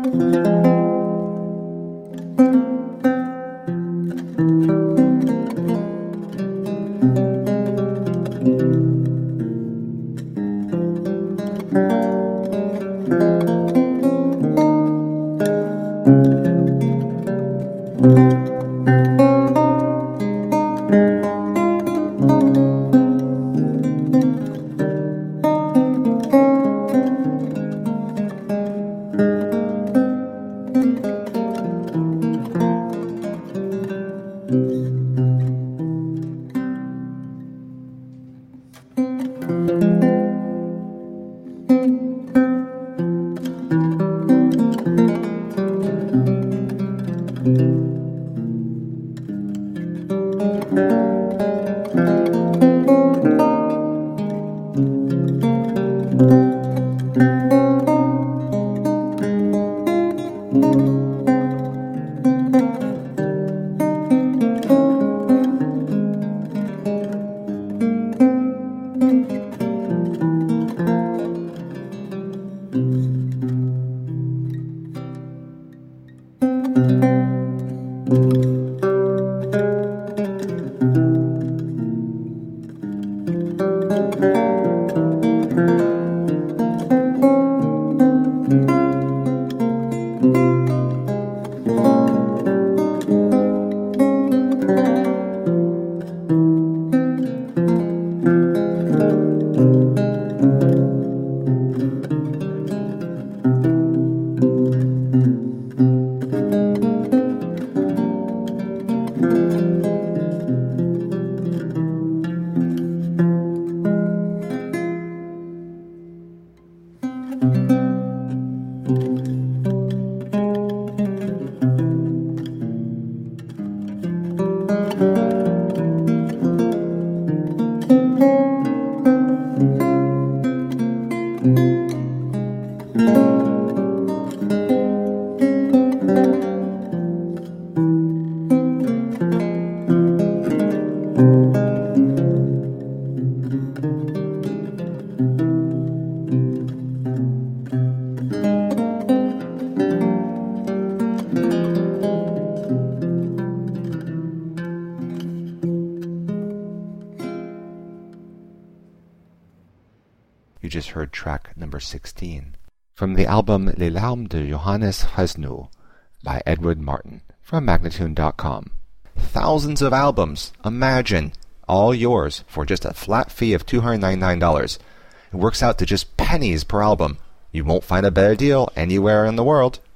You just heard track number 16 from the album Les Larmes de Johannes Fresno by Edward Martin from Magnatune.com. Thousands of albums, imagine, all yours for just a flat fee of $299. It works out to just pennies per album. You won't find a better deal anywhere in the world.